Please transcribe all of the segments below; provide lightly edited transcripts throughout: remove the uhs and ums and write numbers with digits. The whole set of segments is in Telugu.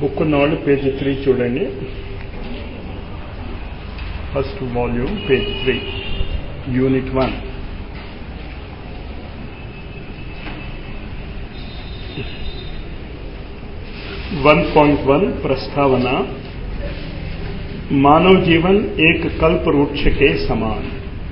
బుక్ ఉన్నవాళ్ళు పేజ్ 3 చూడండి. First volume page 3 unit 1. प्रस्तावना. मानव जीवन एक कल्प वृक्ष के समान.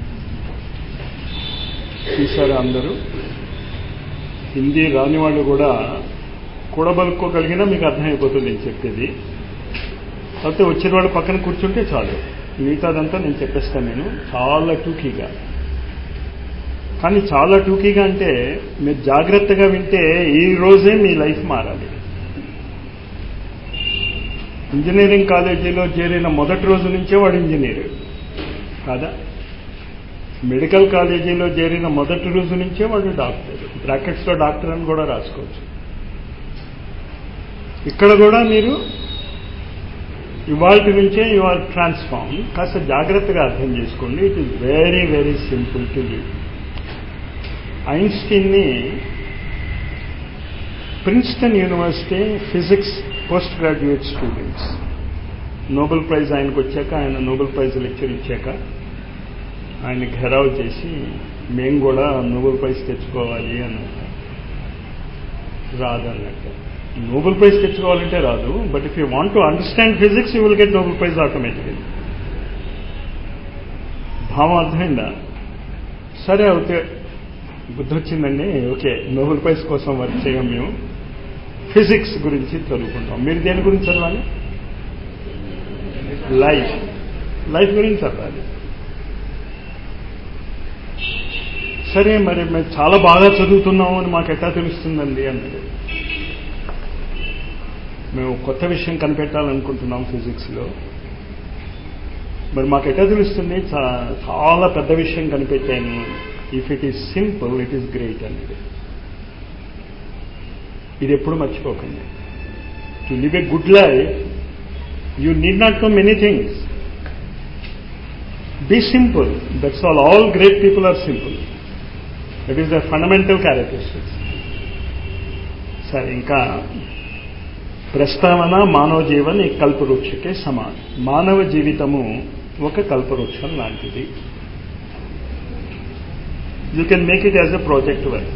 చూసారా అందరూ? హిందీ రాని వాళ్ళు కూడా కూడబలుకోగలిగినా మీకు అర్థమైపోతుంది నేను చెప్పేది. అయితే వచ్చిన వాళ్ళు పక్కన కూర్చుంటే చాలు, మిగతాదంతా నేను చెప్పేస్తాను. నేను చాలా టూకీగా, కానీ చాలా టూకీగా అంటే మీరు జాగ్రత్తగా వింటే ఈ రోజే మీ లైఫ్ మారాలి. ఇంజనీరింగ్ కాలేజీలో చేరిన మొదటి రోజు నుంచే వాడు ఇంజనీర్ కాదా? మెడికల్ కాలేజీలో చేరిన మొదటి రోజు నుంచే వాడు డాక్టర్. బ్రాకెట్స్లో డాక్టర్ అని కూడా రాసుకోవచ్చు. ఇక్కడ కూడా మీరు ఇవాల్టి నుంచే యు ఆర్ ట్రాన్స్ఫార్మ్. కాస్త జాగ్రత్తగా అర్థం చేసుకోండి. It is very very simple to live. ఐన్స్టీన్ని Princeton university physics post graduate students Nobel prize ఆయనకు వచ్చాక, ఆయన నోబెల్ ప్రైజ్ లెక్చర్ ఇచ్చాక ఆయన ఘెరావ్ చేసి మేము కూడా నోబెల్ ప్రైజ్ తెచ్చుకోవాలి అన్నట్టు. రాదన్నట్టు. నోబెల్ ప్రైజ్ తెచ్చుకోవాలంటే రాదు, but if you want to understand physics you will get Nobel prize automatically. భావం అర్థమైందా? సరే, ఓకే, బుద్ధి వచ్చిందండి, ఓకే, నోబెల్ ప్రైజ్ కోసం వర్క్ చేయం, మేము ఫిజిక్స్ గురించి చదువుకుంటాం. మీరు దేని గురించి చదవాలి? లైఫ్ గురించి చదవాలి. సరే, మరి మేము చాలా బాగా చదువుతున్నాము అని మాకు ఎట్లా తెలుస్తుందండి అన్నది. మేము కొత్త విషయం కనిపెట్టాలనుకుంటున్నాం ఫిజిక్స్లో, మరి మాకు ఎట్లా తెలుస్తుంది చాలా పెద్ద విషయం కనిపెట్టాను? If it is simple it is great అనేది. ఇది ఎప్పుడు మర్చిపోకండి. To live a good life you need not know many things. Be simple, that's all. All great people are simple. That is the fundamental characteristics. సరే, ఇంకా ప్రస్తావన. మానవ జీవన్ ఈ కల్పవృక్షకే సమాన్. మానవ జీవితము ఒక కల్పవృక్షం లాంటిది. You can make it as a project work.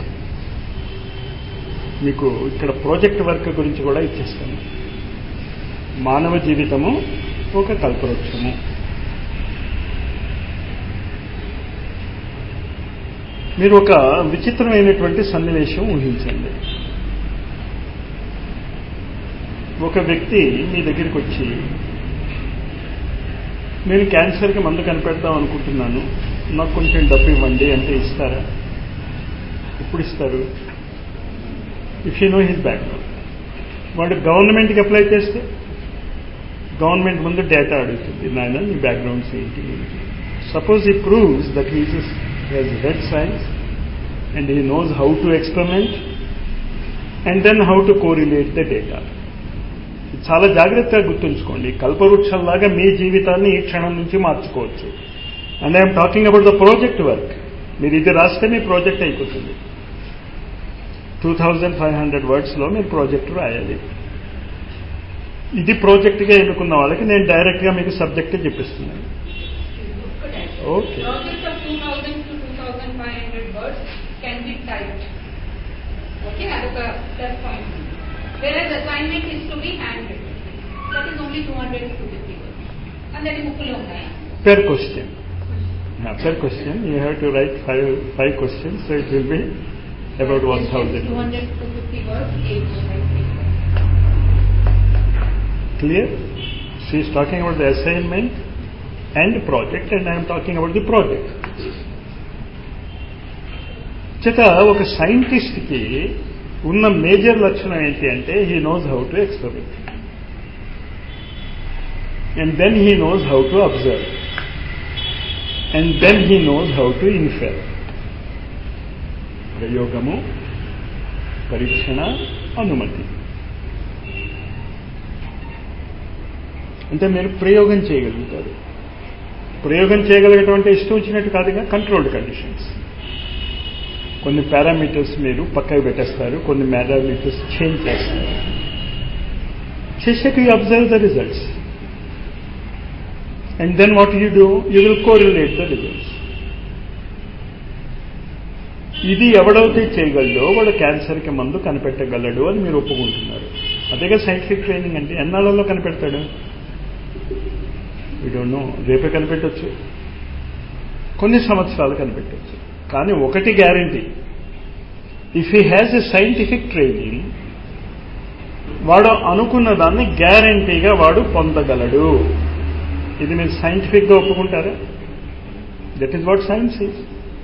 మీకు ఇక్కడ ప్రాజెక్ట్ వర్క్ గురించి కూడా ఇచ్చేస్తాను. మానవ జీవితము ఒక కల్పవృక్షము. మీరు ఒక విచిత్రమైనటువంటి సన్నివేశం ఊహించండి. ఒక వ్యక్తి మీ దగ్గరికి వచ్చి, నేను క్యాన్సర్కి మందు కనిపెడతాం అనుకుంటున్నాను, నాకు కొంచెం డబ్బు ఇవ్వండి అంటే ఇస్తారా? ఎప్పుడు ఇస్తారు? If you know his background. వాడు గవర్నమెంట్కి అప్లై చేస్తే గవర్నమెంట్ ముందు డేటా అడుగుతుంది, నాయన నీ బ్యాక్గ్రౌండ్స్ ఏంటి. Suppose he proves that he has read science and he knows how to experiment and then how to correlate the data. చాలా జాగ్రత్తగా గుర్తుంచుకోండి. కల్పవృక్షంలాగా మీ జీవితాన్ని ఈ క్షణం నుంచి మార్చుకోవచ్చు. And I'm talking about the project work. మీరు ఇది రాస్తే మీ ప్రాజెక్ట్ అయిపోతుంది. 2500 wordsలో మీరు ప్రాజెక్ట్ రాయాలి. ఇది ప్రాజెక్ట్గా ఎన్నుకున్న వాళ్ళకి నేను డైరెక్ట్గా మీకు సబ్జెక్ట్ చెప్పిస్తున్నాను. Okay. Project of 2000 to 2500 words can be typed. Okay, that's a plus point. Whereas assignment is to be handwritten. That is only 200 to 250 words. And that is booklo unnaya. Per question. Per question. You have to write five questions, so it will be about 1000. 200 to 250 words each. Clear? She is talking about the assignment and project, and I am talking about the project. చేత ఒక సైంటిస్ట్కి ఉన్న మేజర్ లక్షణం ఏంటి అంటే he knows how to experiment and then he knows how to observe and then he knows how to infer. ప్రయోగము, పరీక్షణ, అనుమతి. అంటే మీరు ప్రయోగం చేయగలుగుతారు. ప్రయోగం చేయగలగటం అంటే ఇష్టం వచ్చినట్టు కాదుగా, కంట్రోల్డ్ కండిషన్స్. కొన్ని పారామీటర్స్ మీరు పక్కకు పెట్టేస్తారు, కొన్ని పారామీటర్స్ చేంజ్ చేస్తారు. చేశాక you observe the results and then what you do, you will correlate the results. ఇది ఎవడైతే చేయగలడో వాడు క్యాన్సర్కి మందు కనిపెట్టగలడు అని మీరు ఒప్పుకుంటున్నారు. అదేగా సైంటిఫిక్ ట్రైనింగ్ అంటే. ఎన్నాళ్ళలో కనిపెడతాడు? We don't know. రేపే కనిపెట్టవచ్చు, కొన్ని సంవత్సరాలు కనిపెట్టవచ్చు. కానీ ఒకటి guarantee, if he has a scientific training, వాడు అనుకున్న దాన్ని గ్యారంటీగా వాడు పొందగలడు. ఇది మీరు సైంటిఫిక్గా ఒప్పుకుంటారా? That is what science is.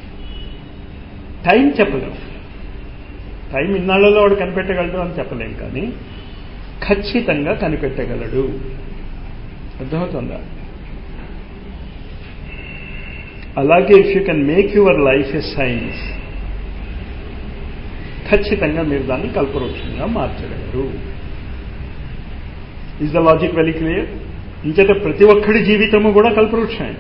Time చెప్పలేం, టైం ఇన్నాళ్లలో వాడు కనిపెట్టగలడు అని చెప్పలేం, కానీ ఖచ్చితంగా కనిపెట్టగలడు. అర్థమవుతుందా? అలాగే if you can make your life a science, ఖచ్చితంగా మీరు దాన్ని కల్పవృక్షంగా మార్చగలరు. Is the logic very clear? ఇంచేత ప్రతి ఒక్కడి జీవితము కూడా కల్పవృక్షమే.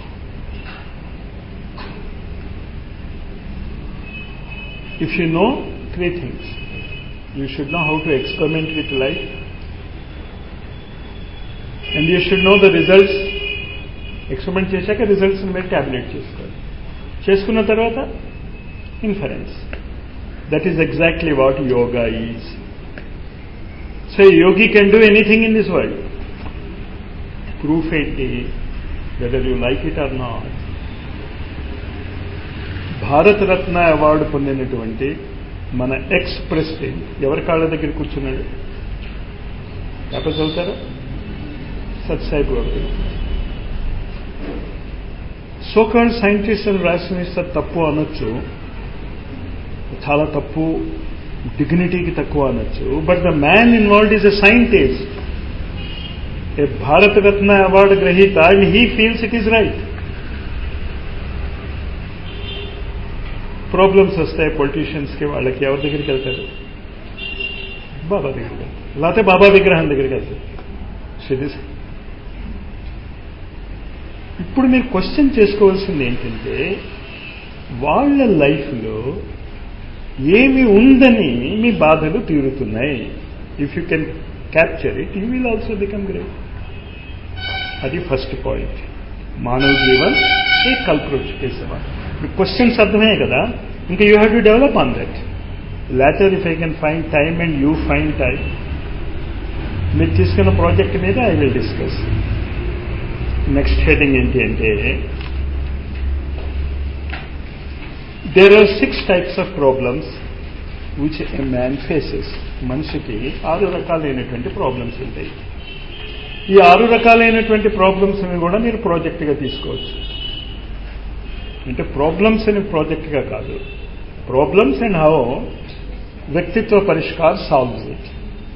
If you know three things, you should know how to experiment with life, and you should know the results. Experiment చేశాక రిజల్ట్స్ మీరు క్యాల్కులేట్ చేసుకోవాలి. చేసుకున్న తర్వాత inference. That is exactly what yoga is. So yogi can do anything in this world. Proof ఏంటి? Whether you like it or not. Bharat Ratna award పొందినటువంటి మన ఎక్స్ ప్రెసిడెంట్ ఎవరి కాళ్ళ దగ్గర కూర్చున్నాడు? పేపర్ చదువుతారా? సత్సాయి బాబు. సోకాల్ సైంటిస్ట్ అని రాసినిస్తే తప్పు అనొచ్చు, చాలా తప్పు, డిగ్నిటీకి తక్కువ అనొచ్చు. But the man involved is a scientist, a Bharat Ratna award గ్రహీత, and he feels it is right. Problems వస్తాయి పొలిటీషియన్స్కి, వాళ్ళకి ఎవరి దగ్గరికి వెళ్తారు? బాబా దగ్గరికి వెళ్తారు, లేకపోతే బాబా విగ్రహం దగ్గరికి వెళ్తారు. ఇప్పుడు మీరు క్వశ్చన్ చేసుకోవాల్సింది ఏంటంటే, వాళ్ళ లైఫ్లో ఏమి ఉందని మీ బాధలు తీరుతున్నాయి. If you can capture it, you will also become great. అది ఫస్ట్ పాయింట్. మానవ జీవన్ ఏ కల్పవృక్ష కేసవా. క్వశ్చన్స్ అర్థమయ్యాయి కదా, ఇంకా you have to develop on that. Later if I can find time and you find time, మీరు తీసుకున్న ప్రాజెక్ట్ మీద I will discuss. Next heading ఏంటి అంటే, there are 6 types of problems which a man faces. మనిషికి 6 రకాలైనటువంటి ప్రాబ్లమ్స్ ఉంటాయి. ఈ 6 రకాలైనటువంటి ప్రాబ్లమ్స్ని కూడా మీరు ప్రాజెక్ట్గా తీసుకోవచ్చు. అంటే ప్రాబ్లమ్స్ అని ప్రాజెక్ట్గా కాదు, ప్రాబ్లమ్స్ అండ్ హౌ వ్యక్తిత్వ పరిష్కార్ సాల్వ్స్ ఇట్.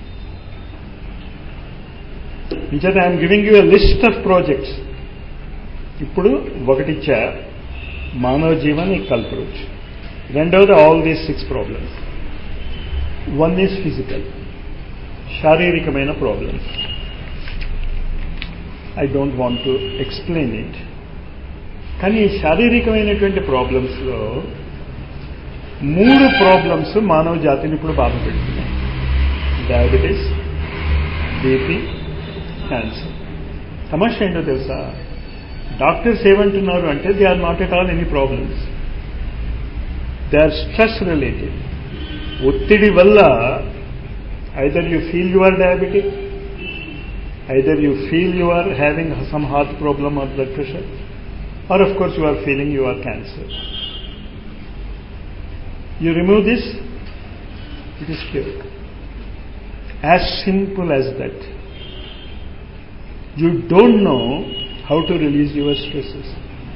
ఇంచేత I'm giving you a list of projects. ఇప్పుడు ఒకటిచ్చా, మానవ జీవన్ ఈ కల్పవృక్ష. రెండవది all these 6 problems. One is physical, శారీరకమైన problems. I don't want to explain it. కానీ ఈ శారీరకమైనటువంటి ప్రాబ్లమ్స్లో 3 ప్రాబ్లమ్స్ మానవ జాతిని ఇప్పుడు బాధ పెడుతున్నాయి. Diabetes, BP, cancer. సమస్య ఏంటో తెలుసా? డాక్టర్స్ ఏమంటున్నారు అంటే, they are not at all any problems, they are stress related. ఒత్తిడి వల్ల either you feel you are diabetic, either you feel you are having some heart problem or blood pressure, or of course you are feeling you are cancer. You remove this, it is cured. As simple as that. You don't know how to release your stresses.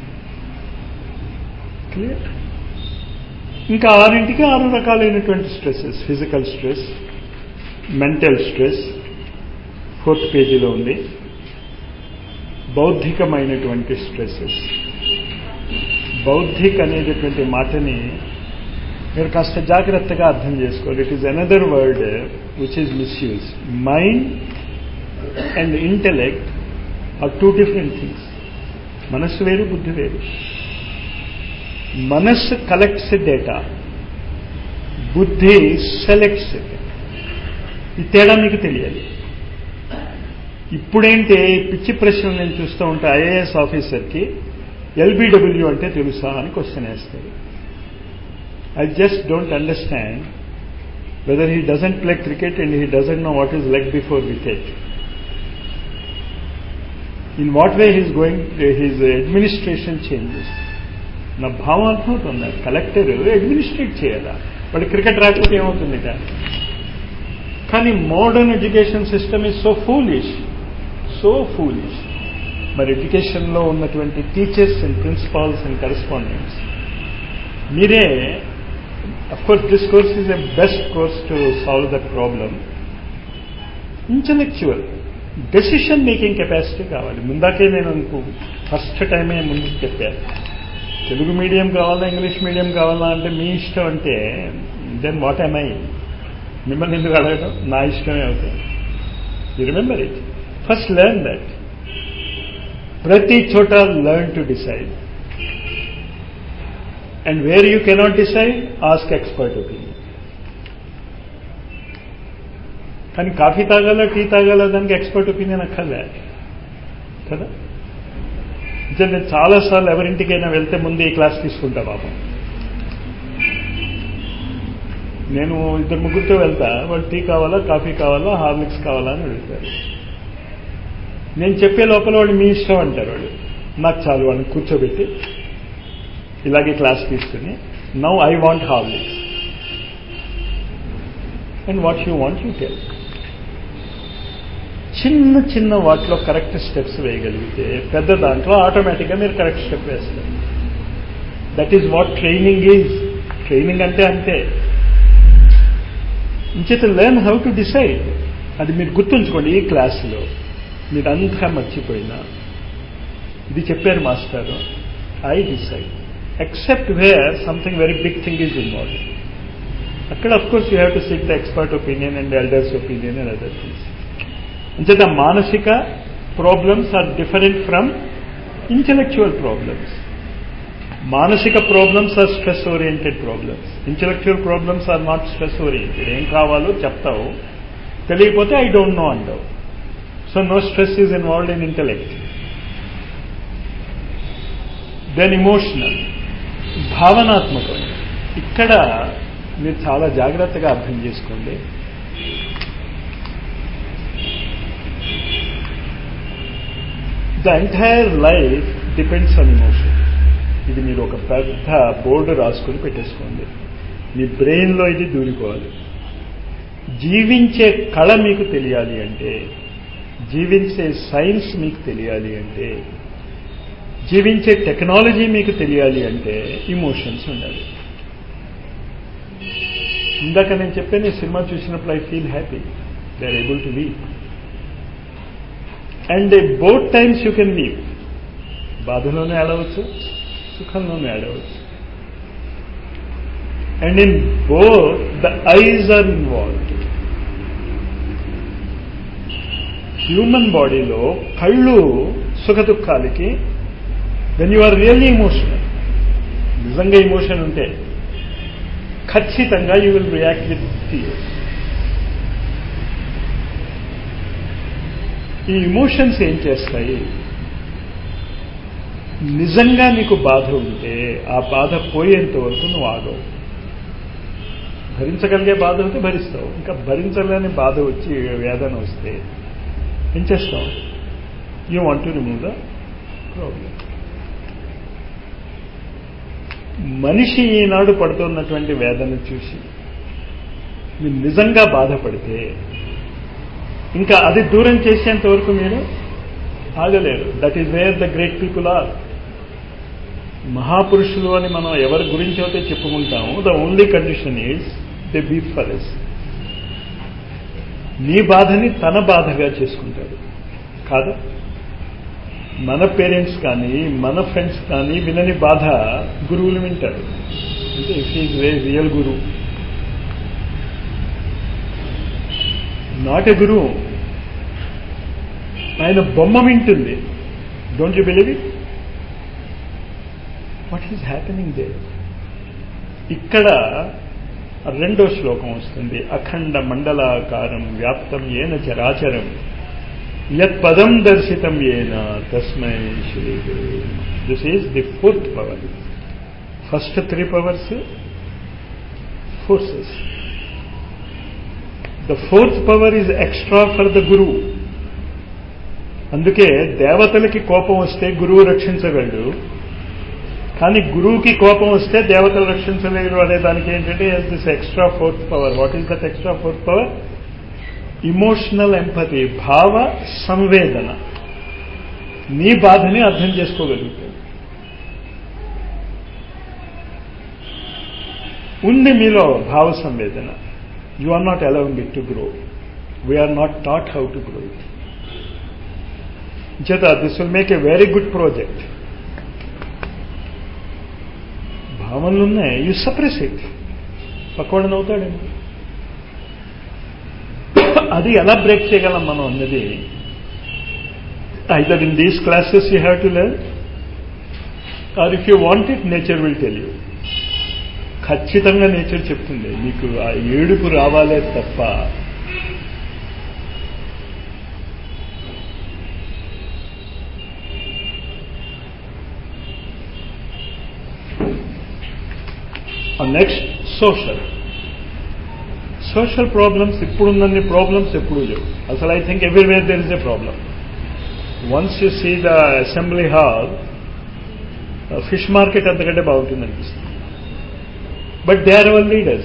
Clear? ఇంకా 6ంటికి 6 రకాలైనటువంటి stresses. Physical stress, mental stress 4th పేజీలో ఉంది. బౌద్ధికమైనటువంటి స్ట్రెస్సెస్. బౌద్ధిక్ అనేటటువంటి మాటని మీరు కాస్త జాగ్రత్తగా అర్థం చేసుకోవాలి. It is another word which is misuse. Mind and intellect are 2 different things. మనస్సు వేరు, బుద్ధి వేరు. మనస్సు కలెక్ట్స్ డేటా, బుద్ధి సెలెక్ట్స్. ఈ తేడా మీకు తెలియాలి. ఇప్పుడేంటి పిచ్చి ప్రశ్నలు నేను చూస్తూ ఉంటే ఐఏఎస్ ఆఫీసర్కి ఎల్బిడబ్ల్యూ అంటే తెలుసా అని క్వశ్చన్ వేస్తారు. I just don't understand whether he doesn't play cricket and he doesn't know what is leg before wicket. In what way his administration changes. నా భావం అర్థమవుతుంది. కలెక్టర్ అడ్మినిస్ట్రేట్ చేయాలా, వాడు క్రికెట్ రాకపోతే ఏమవుతుంది. కానీ modern education system is so foolish. మరి ఎడ్యుకేషన్లో ఉన్నటువంటి teachers and principals and correspondents మీరే, of course this course is a best course to solve that problem. Intellectual decision making capacity కావాలి. ముందాకే నేను ఫస్ట్ టైమే ముందుకు చెప్పాను, తెలుగు మీడియం కావాలా ఇంగ్లీష్ మీడియం కావాలా అంటే మీ ఇష్టం అంటే దెన్ వాట్ am I? మిమ్మల్ని ఎందుకు అడగడం, నా ఇష్టమే అవుతాయి. You remember it. First learn that. ప్రతి చోట learn to decide. And where you cannot decide, ask expert opinion. కానీ కాఫీ తాగాల టీ తాగాల దానికి ఎక్స్పర్ట్ ఒపీనియన్ అక్కర్లే కదా. నేను చాలాసార్లు ఎవరింటికైనా వెళ్తే ముందు ఈ క్లాస్ తీసుకుంటా పాపం. నేను 2-3 వెళ్తా, వాళ్ళు టీ కావాలా కాఫీ కావాలా హార్లిక్స్ కావాలా అని అడుగుతారు. నేను చెప్పే లోపల వాడు మీ ఇష్టం అంటారు. వాడు నాకు చాలు వాళ్ళని కూర్చోబెట్టి ఇలాగే క్లాస్ తీసుకుని, now I want Horlicks and what you want you tell. చిన్న వాటిలో కరెక్ట్ స్టెప్స్ వేయగలిగితే పెద్ద దాంట్లో ఆటోమేటిక్గా మీరు కరెక్ట్ స్టెప్ వేస్తారు. That is what training is. Training అంటే అంతే. ఇంచేత లెర్న్ హౌ టు డిసైడ్. అది మీరు గుర్తుంచుకోండి. ఈ క్లాసులో మీరు అంతా మర్చిపోయినా ఇది చెప్పారు మాస్టారు, I decide. Except where something very big thing is involved. Akkada of course you have to seek the expert opinion and the elders opinion and other things. Ancheta manasika problems are different from intellectual problems. Manasika problems are stress oriented problems. Intellectual problems are not stress oriented. Em kavalo cheptavu, teliyapothe I don't know antavu. So no stress is involved in intellect. Then emotional, భావనాత్మకం. ఇక్కడ మీరు చాలా జాగ్రత్తగా అర్థం చేసుకోండి. The entire life depends on emotion. ఇది మీరు ఒక పెద్ద బోర్డు రాసుకొని పెట్టేసుకోండి. మీ బ్రెయిన్లో ఇది దూరిపోవాలి. జీవించే కళ మీకు తెలియాలి అంటే, జీవించే సైన్స్ మీకు తెలియాలి అంటే, జీవించే టెక్నాలజీ మీకు తెలియాలి అంటే ఇమోషన్స్ ఉండాలి. ఇందాక నేను చెప్పాను, ఈ సినిమా చూసినప్పుడు I feel happy, they are able to weep. And both times you can weep. బాధలోనే ఆడవచ్చు, సుఖంలోనే ఆడవచ్చు. And in both the eyes are involved. Human బాడీలో కళ్ళు సుఖ దుఃఖాలకి, when you are really emotional, నిజంగా ఎమోషన్ ఉంటే ఖచ్చితంగా you will react with tears. ఈ ఎమోషన్స్ ఏం చేస్తాయి, నిజంగా నీకు బాధ ఉంటే ఆ బాధ పోయేంత వరకు నువ్వు ఆగవు. భరించగలిగే బాధ ఉంటే భరిస్తావు. ఇంకా భరించలేని బాధ వచ్చి వేదన వస్తే ఏం చేస్తావు? You want to remove the problem. మనిషి ఈనాడు పడుతున్నటువంటి వేదన చూసి మీరు నిజంగా బాధపడితే ఇంకా అది దూరం చేసేంత వరకు మీరు ఆగలేరు. That is where the great people are. మహాపురుషులు అని మనం ఎవరి గురించి అయితే చెప్పుకుంటాము, the only condition is they beat for us. నీ బాధని తన బాధగా చేసుకుంటాడు కాదు. మన పేరెంట్స్ కానీ మన ఫ్రెండ్స్ కానీ వినని బాధ గురువులు వింటారు. అంటే if is real guru, not a గురువు. ఆయన బొమ్మ వింటుంది. Don't you believe it? What is happening there? ఇక్కడ రెండో శ్లోకం వస్తుంది, అఖండ మండలాకారం వ్యాప్తం ఏన చరాచరం యత్ పదం దర్శితం ఏన తస్మై శ్రీ గురు. This is the fourth power. First 3 powers forces. The fourth power is extra for the guru. అందుకే దేవతలకి కోపం వస్తే గురువు రక్షించగలడు, కానీ గురువుకి కోపం వస్తే దేవతలు రక్షించలేరు అనే దానికి ఏంటంటే this extra fourth power. What is that extra fourth power? Emotional empathy, భావ సంవేదన. నీ బాధని అర్థం చేసుకోగలుగుతాడు. ఉంది మీలో భావ సంవేదన. You are not allowing it to grow. We are not taught how to grow it. చేత this will make a very good project. భావనలు ఉన్నాయి, యు సప్రెస్ ఇట్. పక్కవాడని అవుతాడేమో. అది ఎలా బ్రేక్ చేయగలం మనం అన్నది either in these classes you have to learn, are if you want it nature will tell you. ఖచ్చితంగా నేచర్ చెప్తుంది మీకు ఆ ఏడుపు రావాలే తప్ప నెక్స్ట్ సోషల్ ప్రాబ్లమ్స్. ఇప్పుడున్నన్ని ప్రాబ్లమ్స్ ఎప్పుడూ లేవు అసలు. I think everywhere there is a problem. Once you see the assembly hall, fish market అంతకంటే బాగుంటుంది అనిపిస్తుంది. But they are our leaders.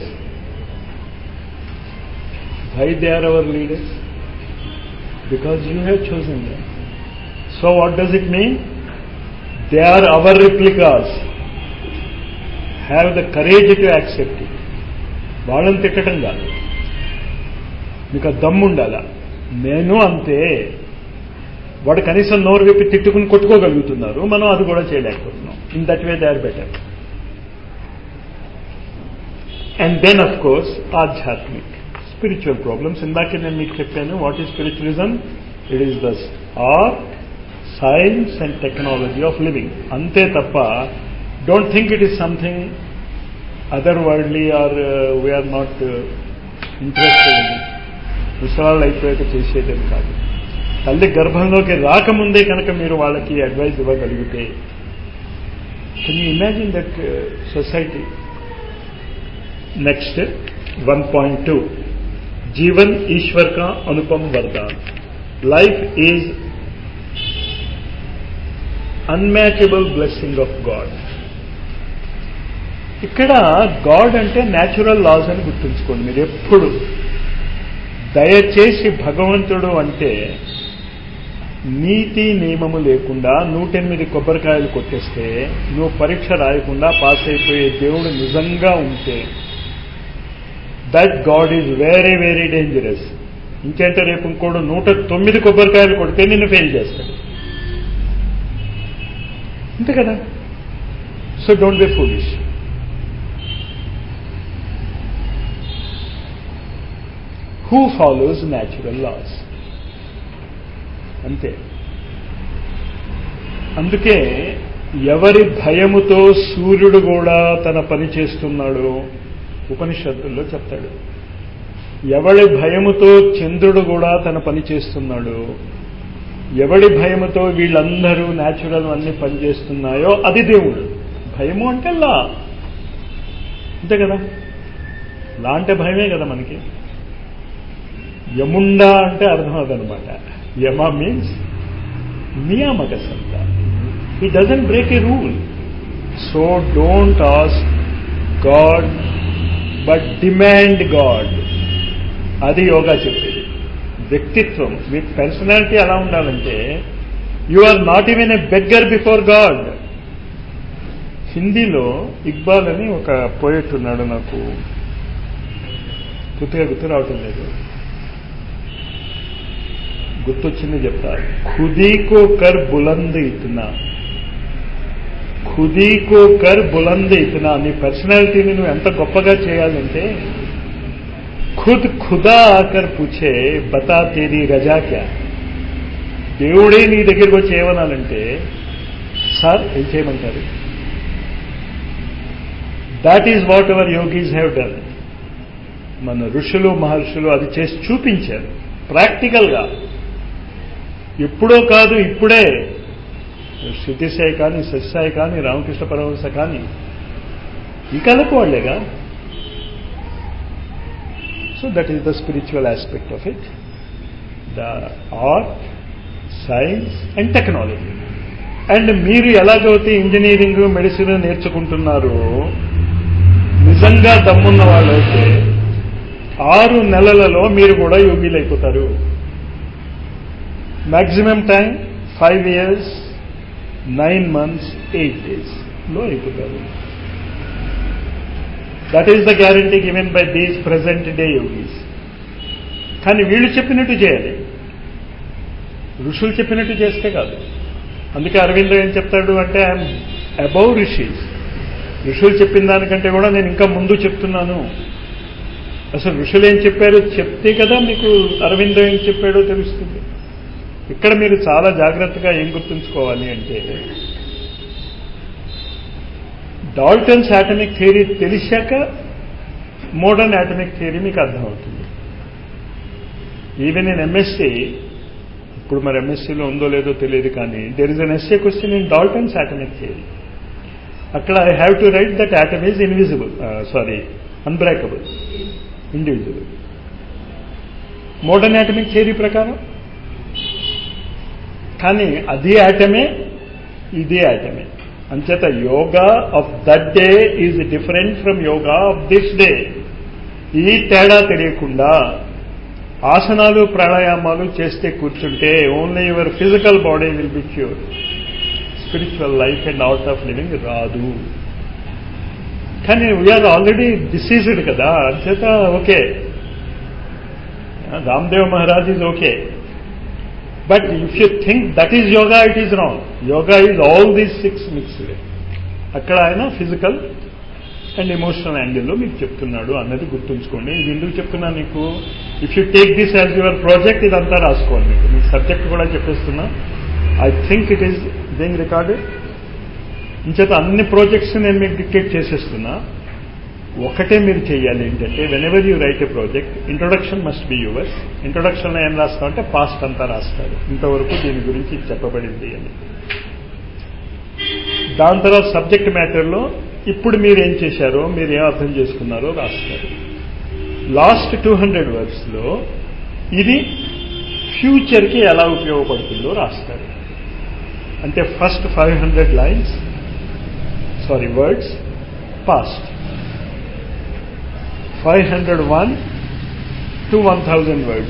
Why they are our leaders? Because you have chosen them. So what does it mean? They are our replicas. Have the courage to accept it. వాళ్ళని తిట్టడం కాదు, మీకు దమ్ము ఉండాలా. నేను అంతే. వాడు కనీసం నోరు విప్పి తిట్టుకుని కొట్టుకోగలుగుతున్నారు, మనం అది కూడా చేయలేకపోతున్నాం. In that way they are better. And then of course ఆధ్యాత్మిక్ స్పిరిచువల్ ప్రాబ్లమ్స్. ఇందాకే నేను మీకు చెప్పాను what is spiritualism. It is the art, science and technology of living. అంతే తప్ప don't think it is something other worldly or we are not interested in. ముసలాళ్ళు అయిపోయాక చేసేదేం కాదు. తల్లి గర్భంలోకి రాకముందే కనుక మీరు వాళ్ళకి అడ్వైజ్ ఇవ్వగలిగితే, can you imagine that society. Next 1.2 जीवन ईश्वर का अनुपम वरदान. Life is unmatchable blessing of God. ఇక్కడ గాడ్ అంటే న్యాచురల్ లాస్ అని గుర్తుంచుకోండి మీరు ఎప్పుడు. దయచేసి భగవంతుడు అంటే నీతి నియమము లేకుండా 108 కొబ్బరికాయలు కొట్టేస్తే నువ్వు పరీక్ష రాయకుండా పాస్ అయిపోయే దేవుడు నిజంగా ఉంటే that God is very very dangerous. ఇంకేంటే రేపు ఇంకోడు 109 కొబ్బరికాయలు కొడితే నిన్ను ఫెయిల్ చేస్తాడు. అంతే కదా. So don't be foolish. Who follows natural laws. అంతే. అందుకే ఎవరి భయముతో సూర్యుడు కూడా తన పని చేస్తున్నాడు ఉపనిషత్తుల్లో చెప్తాడు. ఎవడి భయముతో చంద్రుడు కూడా తన పని చేస్తున్నాడు, ఎవడి భయముతో వీళ్ళందరూ న్యాచురల్ అన్ని పనిచేస్తున్నాయో అది దేవుడు. భయము అంటే లా. అంతే కదా. లా అంటే భయమే కదా మనకి. యముండా అంటే అర్థం అదనమాట. యమ మీన్స్ నియామక సత్త. He doesn't break a rule. So don't ask God but demand God. అది యోగా చెప్పేది. వ్యక్తిత్వం, మీ పర్సనాలిటీ ఎలా ఉండాలంటే you are not even a beggar before God. హిందీలో ఇక్బాల్ అని ఒక పోయెట్ ఉన్నాడు, నాకు పూర్తిగా గుర్తు రావటం లేదు, గుర్తొచ్చింది చెప్తా. ఖుదీకో కర్ బులంద్ ఇతనా, ఖుదీకో కర్ బులంద్ ఇతనా. నీ పర్సనాలిటీని నువ్వు ఎంత గొప్పగా చేయాలంటే ఖుద్ ఖుదా ఆకర్ పూछे బతా తేరీ రజా క్యా. దేవుడే నీ దగ్గరికి వచ్చి ఏమనాలంటే సార్ ఏం చేయమంటారు. That is what our yogis have done. మన ఋషులు మహర్షులు అది చేసి చూపించారు ప్రాక్టికల్గా. ఎప్పుడో కాదు, ఇప్పుడే. శృతిసాయి కానీ, సత్యసాయి కానీ, రామకృష్ణ పరమహంస కానీ ఈ కాలకు వాళ్ళేగా. So that is the spiritual aspect of it, the art, science and technology. And మీరు ఎలాగైతే ఇంజనీరింగ్, మెడిసిన్ నేర్చుకుంటున్నారో, నిజంగా దమ్మున్న వాళ్ళైతే 6 నెలలలో మీరు కూడా యోగిలు అయిపోతారు. Maximum time 5 years 9 months 8 days లో అయిపోతారు. That is the guarantee given by these present day yogis. కానీ వీళ్ళు చెప్పినట్టు చేయాలి, ఋషులు చెప్పినట్టు చేస్తే కాదు. అందుకే అరవిందో ఏం చెప్తాడు అంటే, ఐఎమ్ అబౌవ్ ఋషీస్. ఋషులు చెప్పిన దానికంటే కూడా నేను ఇంకా ముందు చెప్తున్నాను. అసలు ఋషులు ఏం చెప్పారో చెప్తే కదా మీకు అరవిందో ఏం చెప్పాడో తెలుస్తుంది. ఇక్కడ మీరు చాలా జాగ్రత్తగా ఏం గుర్తుంచుకోవాలి అంటే, డాల్టన్స్ ఆటమిక్ థియరీ తెలిసాక మోడర్న్ ఆటమిక్ థియరీ మీకు అర్థమవుతుంది. ఈవెన్ ఇన్ ఎంఎస్సీ, ఇప్పుడు మరి ఎంఎస్సీలో ఉందో లేదో తెలియదు, కానీ there is an essay question in Dalton's atomic theory. అక్కడ I have to write that atom is unbreakable, indivisible. Modern atomic theory ప్రకారం కానీ అది ఆటమే, ఇది ఆటమే. అంచేత yoga of that day is different from yoga of this day. ఈ తేడా తెలియకుండా ఆసనాలు, ప్రాణాయామాలు చేస్తే కూర్చుంటే only your physical body will be cure. Spiritual life and art of living రాదు. కానీ వీఆర్ ఆల్రెడీ డిసీజ్డ్ కదా, అంచేత okay, Ramdev Maharaj is okay. But if you think that is yoga, it is wrong. Yoga is all these 6 mixed. అక్కడ ఆయన ఫిజికల్ అండ్ ఎమోషనల్ యాంగిల్లో మీకు చెప్తున్నాడు అన్నది గుర్తుంచుకోండి. ఇది ఎందుకు చెప్తున్నా నీకు, if you take this as your project, ఇదంతా రాసుకోవాలి. మీకు సబ్జెక్ట్ కూడా చెప్పేస్తున్నా. I think it is being recorded. ఇంచేత అన్ని ప్రాజెక్ట్స్ నేను మీకు డిక్టేట్ చేసేస్తున్నా. ఒకటే మీరు చేయాలి ఏంటంటే, whenever you write a project, introduction must be yours. ఇంట్రొడక్షన్లో ఏం రాస్తామంటే పాస్ట్ అంతా రాస్తారు, ఇంతవరకు దీని గురించి చెప్పబడింది అని. దాని తర్వాత సబ్జెక్ట్ మ్యాటర్లో ఇప్పుడు మీరు ఏం చేశారో, మీరు ఏం అర్థం చేసుకున్నారో రాస్తారు. లాస్ట్ 200 wordsలో ఇది ఫ్యూచర్కి ఎలా ఉపయోగపడుతుందో రాస్తారు. అంటే first 500 words past, 501 to 1000 words.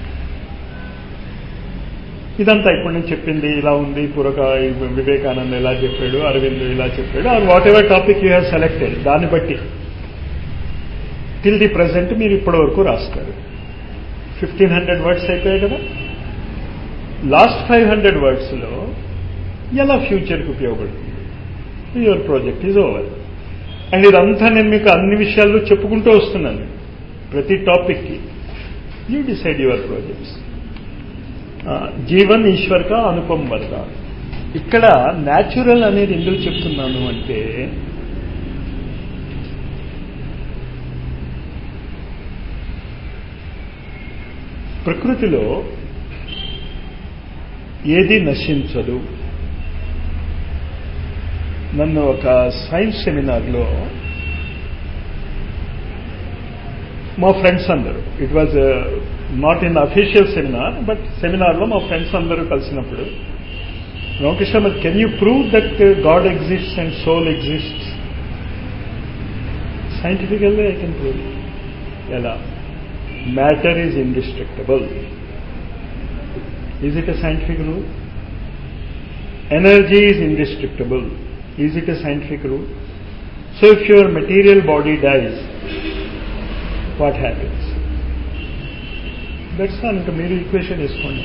ఇదంతా ఇప్పుడు నేను చెప్పింది ఇలా ఉంది. వివేకానంద ఇలా చెప్పాడు, అరవింద్ ఇలా చెప్పాడు, or whatever topic you have selected, దాన్ని బట్టి టిల్ ది ప్రజెంట్ మీరు ఇప్పటి వరకు రాస్తారు. 1500 words అయిపోయాయి కదా. లాస్ట్ 500 wordsలో ఎలా ఫ్యూచర్కి ఉపయోగపడుతుంది, your project is over. And ఇదంతా నేను మీకు అన్ని విషయాల్లో చెప్పుకుంటూ వస్తున్నాను, ప్రతి టాపిక్కి. You decide your projects. జీవన్ ఈశ్వర్ కా అనుపమ్ వరదాన్. ఇక్కడ న్యాచురల్ అనేది ఎందుకు చెప్తున్నాను అంటే, ప్రకృతిలో ఏది నశించదు. నన్ను ఒక సైన్స్ సెమినార్లో మా ఫ్రెండ్స్ అందరూ, it was not in official seminar, but సెమినార్లో మా ఫ్రెండ్స్ అందరూ కలిసినప్పుడు, రామకృష్ణ, మరి can you prove that God exists and soul exists? Scientifically I can prove. ఎలా? Matter is indestructible. Is it a scientific rule? Energy is indestructible. Is it a scientific rule? So if your material body dies, what happens? That's all. ఇంకా మీరు ఈక్వేషన్ వేసుకోండి.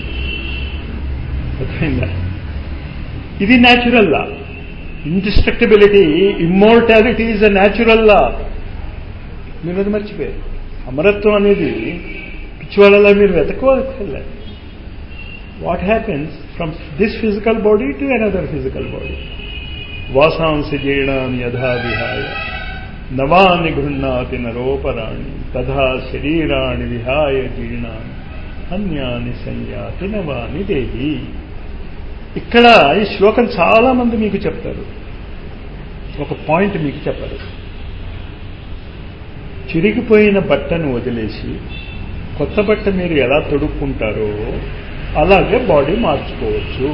ఇది natural law. Indestructibility, immortality is a natural law. మీరు అది మర్చిపోయారు. అమరత్వం అనేది పిచ్చివాళ్ళలా మీరు వెతకవాలి. What happens from this physical body to another physical body? వాసాంసి జీర్ణాని యథా విహాయ నవాని గృహ్ణాతి నరోపరాణి తథా శరీరాణి విహాయ జీర్ణాని అన్యాని సంయాతి నవాని దేహి. ఇక్కడ ఈ శ్లోకం చాలా మంది మీకు చెప్తారు, ఒక పాయింట్ మీకు చెప్పరు. చిరిగిపోయిన బట్టను వదిలేసి కొత్త బట్ట మీరు ఎలా తొడుక్కుంటారో అలాగే బాడీ మార్చుకోవచ్చు.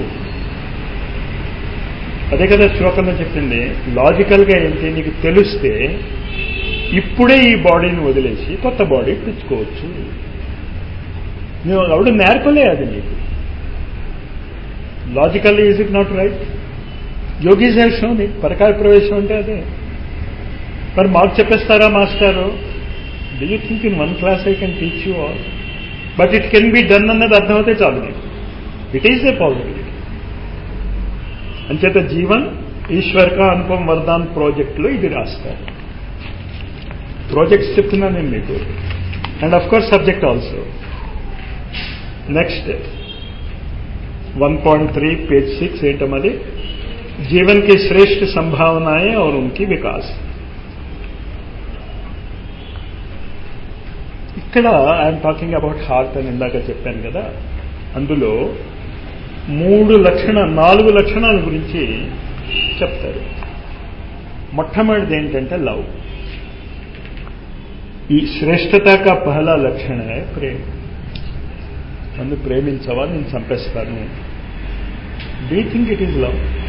అదే కదా శ్లోకంలో చెప్పింది. లాజికల్గా ఏంటి, నీకు తెలిస్తే ఇప్పుడే ఈ బాడీని వదిలేసి కొత్త బాడీ తెచ్చుకోవచ్చు. నువ్వు ఎవడు నేర్పలే అది నీకు. Logically is it not right? Yogis have shown it. పరకాయ ప్రవేశం అంటే అదే. మరి మాకు చెప్పేస్తారా మాస్టారు? Do you think in one class I can teach you all? But it can be done అన్నది అర్థమైతే చాలు నీకు. It is a possibility. అంచేత జీవన్ ఈశ్వర్ కా అనుపమ్ వరదాన్ ప్రాజెక్టులో ఇది రాస్తారు. ప్రాజెక్ట్స్ చెప్తున్నాను నేను మీకు, and of course subject also. Next 1.3 page 6 ఏంటన్నది, जीवन की श्रेष्ठ संभावनाएं और उनकी विकास. ఇక్కడ ఐఎమ్ టాకింగ్ అబౌట్ హార్ట్ అని ఇందాక చెప్పాను కదా. అందులో 4 లక్షణాల గురించి చెప్తారు. మొట్టమొదటిది ఏంటంటే లవ్. ఈ శ్రేష్టత కా పహలా లక్షణ హై ప్రేమ. నన్ను ప్రేమించవా, నేను చంపేస్తాను. Do you think it is love?